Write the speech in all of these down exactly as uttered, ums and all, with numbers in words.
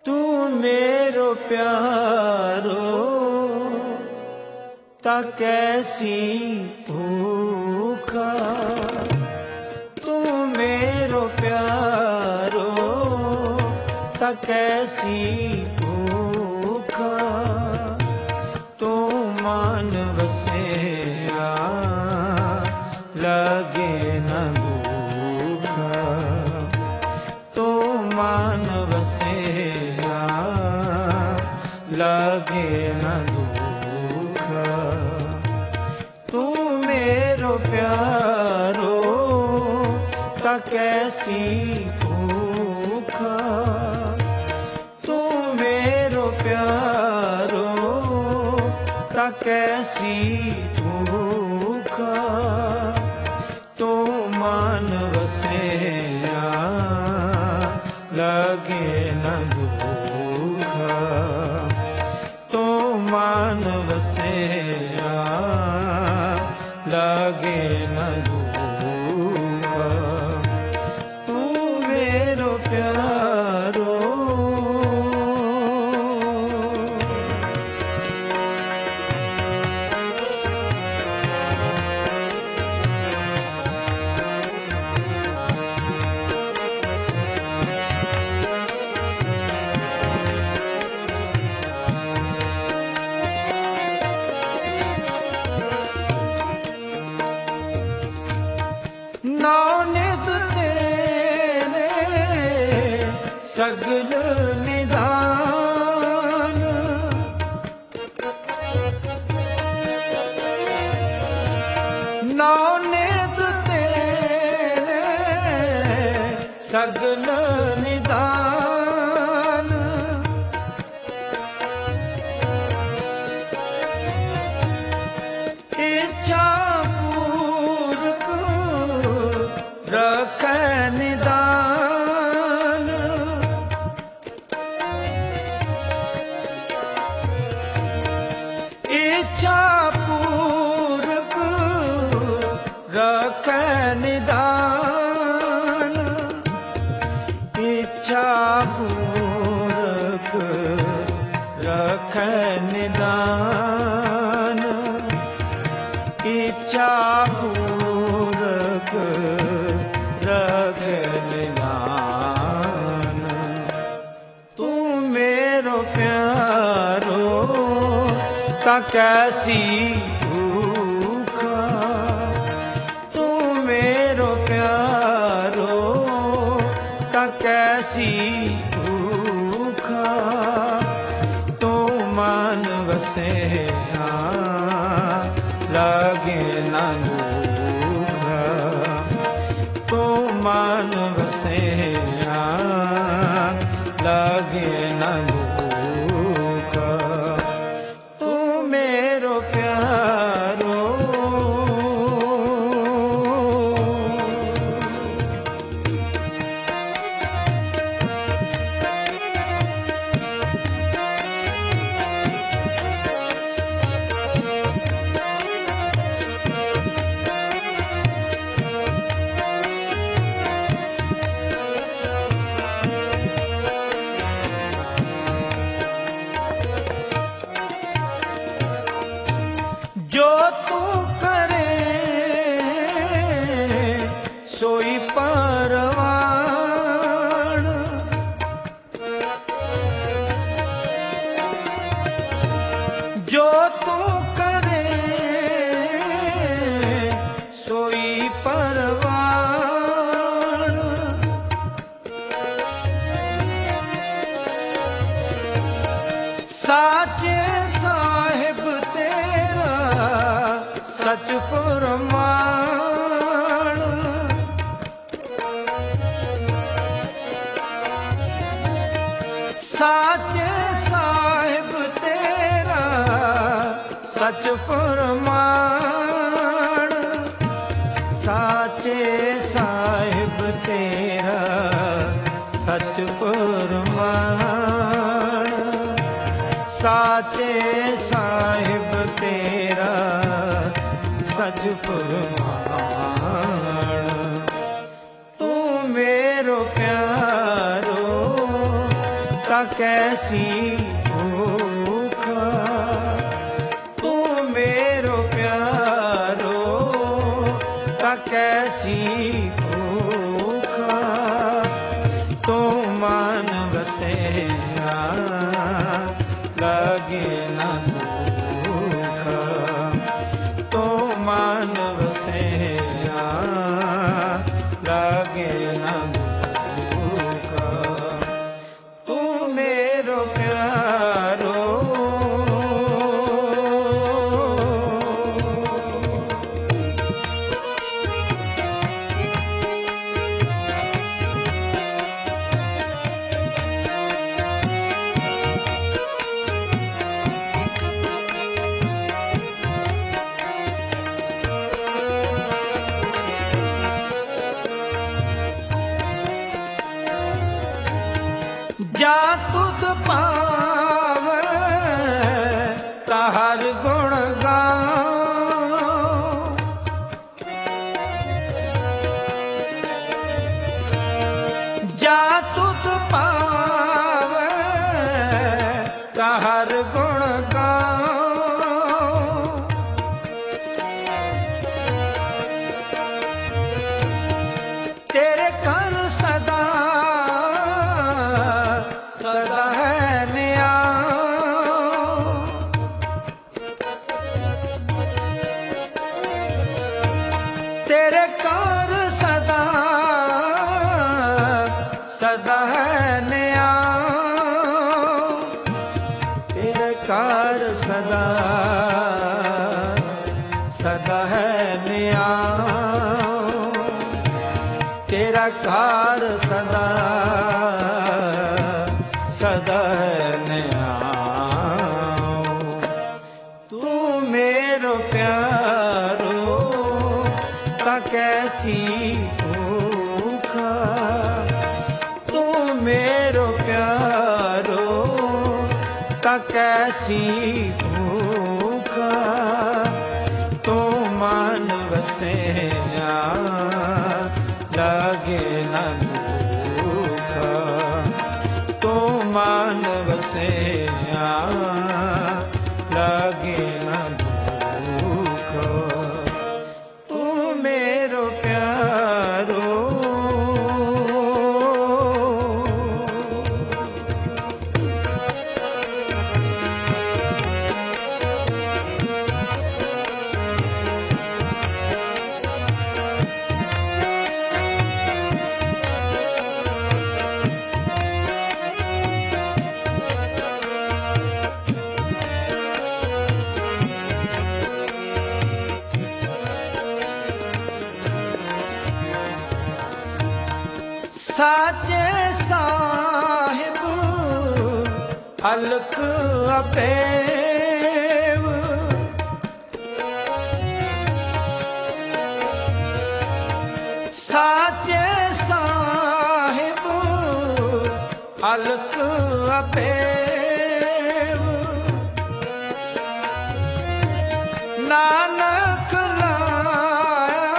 तू मेरो प्यारो ता कैसी भूखा, तू मेरो प्यारो ता कैसी भूखा, तू मान बसेरा लगे न भूखा, तू मान बसेरा लगे न भूखा, तू मेरो प्यारो ता कैसी भूखा, तू मेरो प्यारो ता कैसी भूखा, तू मान बसेरा लगे न भूखा, तू मान बसेरा लगे न भूखा, तू मेरो प्यारो। नानित तेरे सगल निदान, नानित तेरे सगल निदान, इच्छा रख निदान, इच्छा पूरक रख निदान, इच्छा पूरक रख निदान, इच्छा पूरक रख निदान, तू मेरो प्यारो ता कैसी भूखा, तू मेरो प्यारो ता कैसी भूखा, तू मान बसेरा लगे न भूखा, तू मान बसेरा लगे न भूखा, तू मेरो प्यारो। जो तू करे सोई परवान, जो तू करे सोई परवान, साचे साहिब तेरा सच फरमान, साचे साहिब तेरा सच फरमान, साचे साहिब तेरा सच फरमान, साचे साहिब तेरा सच फरमान, तू मेरो प्यारो ता कैसी भूख, तू मेरो प्यारो ता कैसी भूख, तू मान बसेरा लगे न दुख, तू मान बसेरा लगे न दुख, तू मेरो प्यारो। जा तुद पावे ताहर गुण गाओ, जा तुद पावे ताहर गुण गाओ, तेरे कर सदा सदा है न्याय, तेरे कर सदा सदा है न्याय, तेरे कर सदा सदा है न्याय, तेरा कार सदा सदा न्याय, तू मेरो प्यारो ता कैसी भूख, तू मेरो प्यारो ता कैसी भूख, तू मान बसेरा लगे न दुख, तो मान बसेरा लगे न दुख, तू मेरो प्यारो। साचे साहिब अलख अपेव, साचे साहिब अलख अपेव, नानक लाया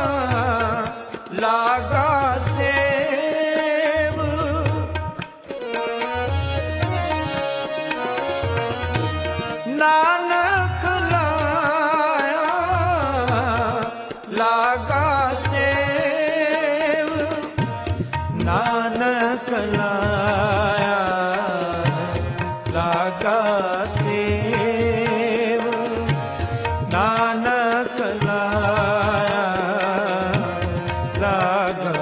लागा से नानक लाया लागा सेव, नानक लाया लागा सेव, नानक लाया लागा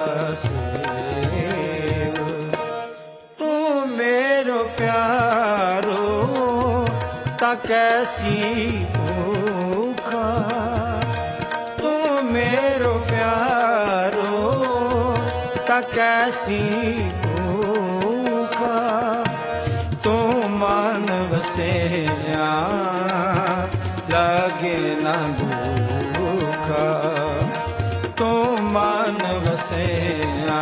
सेव, तू मेरो प्यारो ता कैसी भूख, तू मेरो प्यारो ता कैसी भूख, तू मान बसेरा लगे न दुख, तू मान बसेरा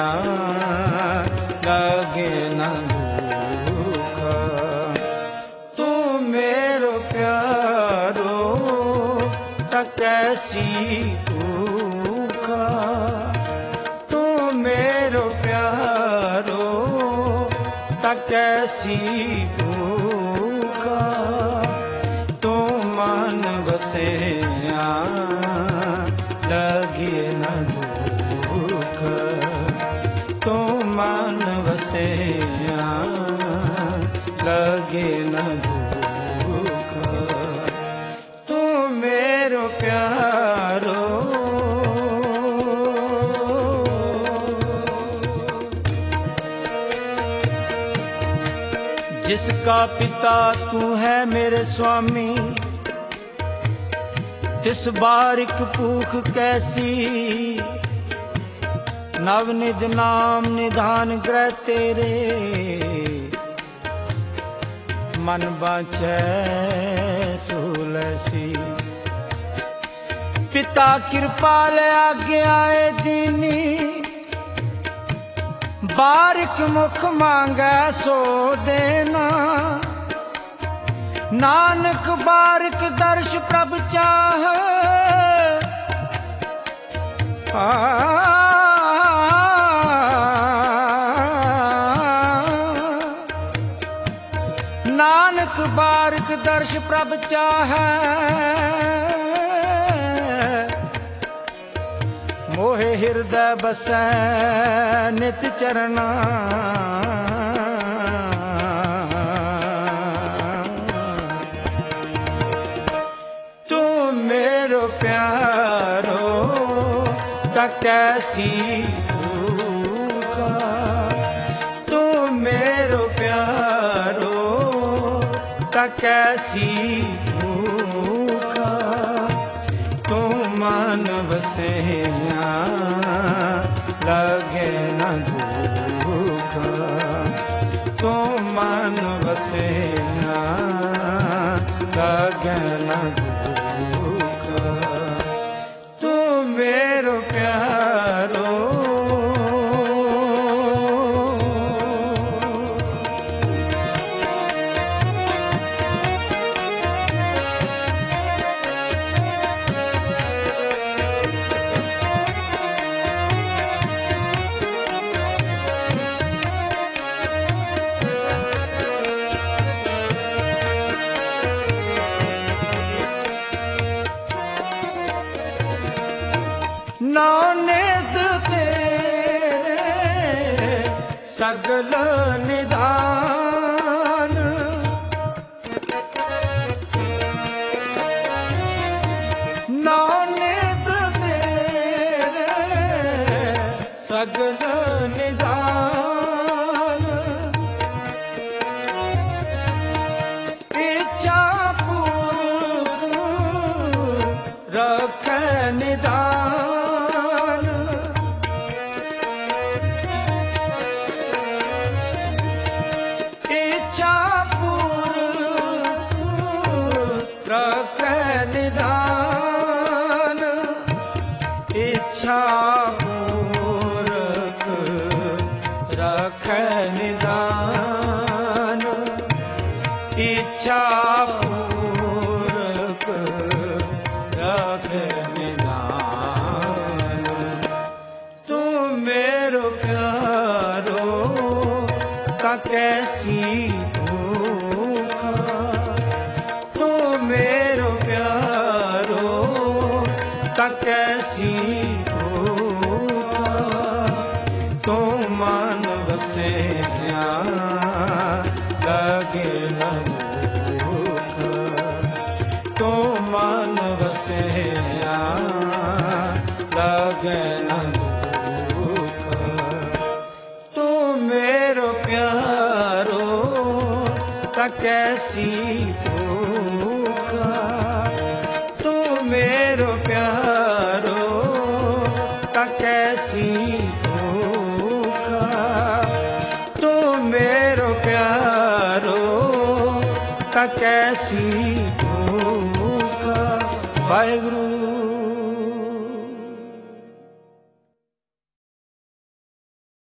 लगे न दुख, तू मेरो प्यारो ता कैसी भूख, तू मेरो प्यारो ता कैसी भूखा तू मन बसे लगे न दुख तू मन बसे लगे न दुख तू मेरो प्यारो जिसका पिता तू है मेरे स्वामी तिस बारिक भूख कैसी नवनिध नाम निधान ग्रह तेरे मन बाँचै सुलसी पिता कृपाल आगे आए दीनी बारिक मुख मांगै सो देना नानक बारिक दर्श प्रभ चाह नानक बारिक दर्श प्रभ चाह मोहे हृदय बसै नित चरना तू मेरो प्यारो ता कैसी भूखा तू मेरो प्यारो ता कैसी भूखा तू मन बसे लगे न दुख तू मन बसे लगे न दुख तू मेरो प्यारो नौनिध तेरे सगल निधान नौनिध तेरे सगल निधान इच्छा पूर्ण रख निधान निधान इच्छा पूरक रख निधान इच्छा पूरक रख निधान तू मेरो प्यारो ता कैसी मेरो प्यारो ता कैसी भूखा तू मन बसे लगे न दुख तू मन बसे लगे न दुख तू मेरो प्यारो ता कैसी तू मेरो प्यारो ता कैसी भूखा तू मेरो प्यारो ता कैसी भूखा वाहिगुरु